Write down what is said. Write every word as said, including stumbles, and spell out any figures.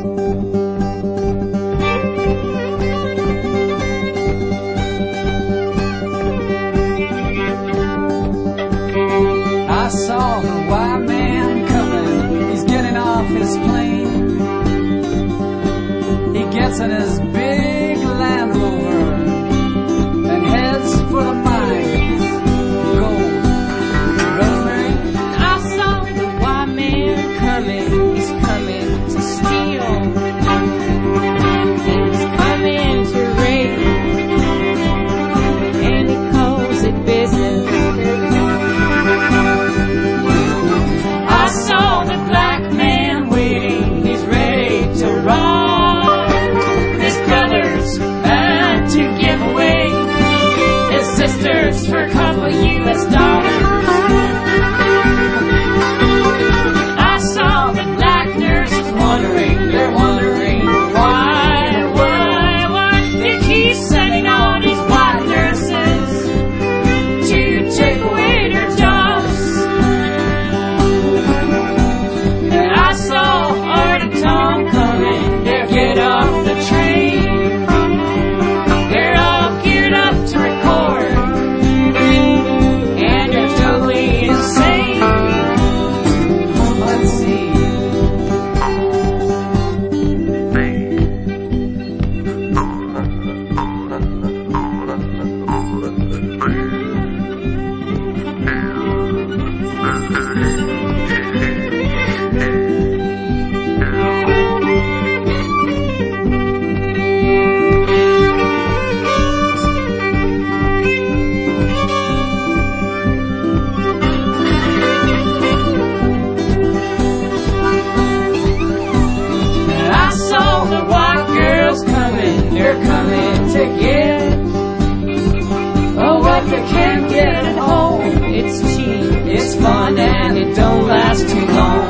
I saw the white man coming, he's getting off his plane. He gets in his big Land Rover and heads for the mine. Gold. Rosemary? I saw the white man coming, he's coming to steal. He's coming to raid, and he calls it business. I saw the black man waiting, he's ready to rob his brothers and to give away his sisters for a couple U S dollars. I saw the black nurses wondering, they're wondering why, why, why they keep sending all these white nurses to take away their jobs. And I saw Art and Tom coming, they get off the train. They're all geared up to record, and they're totally insane. Let's see. I saw the white girls coming, they're coming to get oh, what they can get at home. It's cheap, it's fun, and it don't last too long.